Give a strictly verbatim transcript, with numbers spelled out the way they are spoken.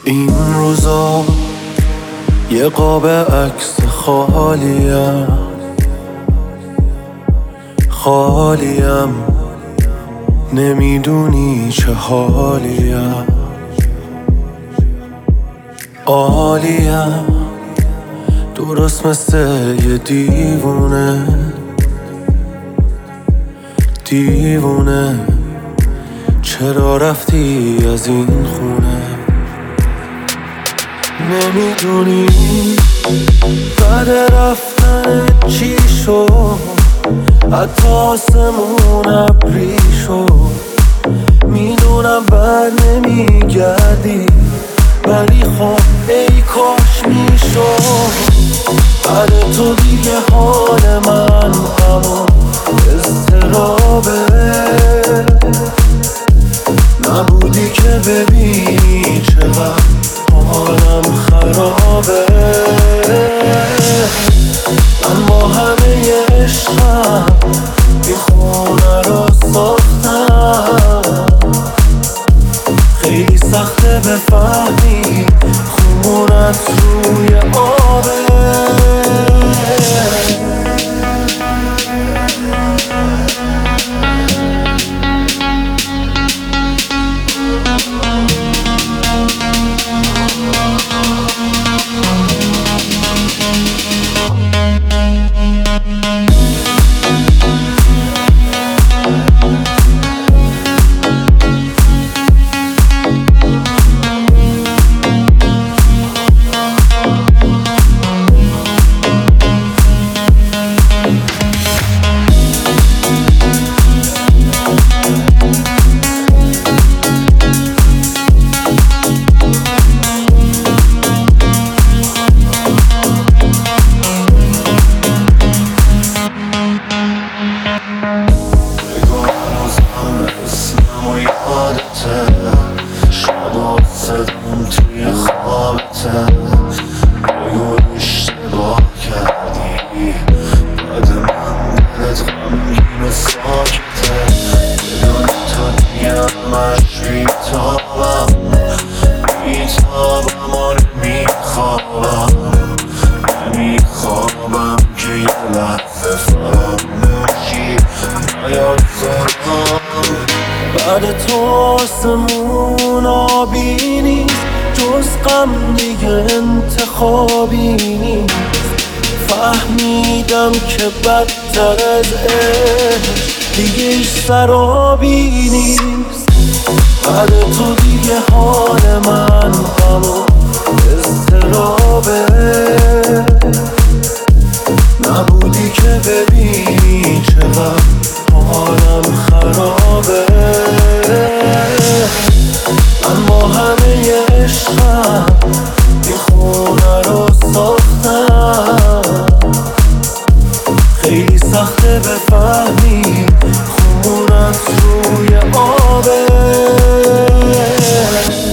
این روزا یه قاب عکس خالیم خالیم نمیدونی چه حالیم عالیم درست مثل یه دیوونه دیوونه چرا رفتی از این خونه نمیدونی بعد رفتن چی شد حتی آسمون ابری شد میدونم بر نمیگردی ولی خب ای کاش میشد بعد تو دیگه حال من همون اضطرابه نبودی که ببینی چقدر حالم خرابه اما همه عشقم این خونه رو ساختم خیلی سخته بفهمی خونت روی آبه شبات صدام توی خوابته بگو اشتباه کردی بعد من دلت غمگین و ساکته بدون تو دیگه همش بیتابم بیتابم و نمیخوابم نمیخوابم که یه لحظه فراموشی نیاد سرم بعد تو آسمون آبی نیست جز غم دیگه انتخابی نیست فهمیدم که بدتر از عشق دیگه ایش سرابی نیست بعد تو دیگه حال من همون اضطرابه نبودی که ببینی چقدر حالم خرابه اما همه عشقم این خونه رو ساختم خیلی سخته بفهمی خونت روی آبه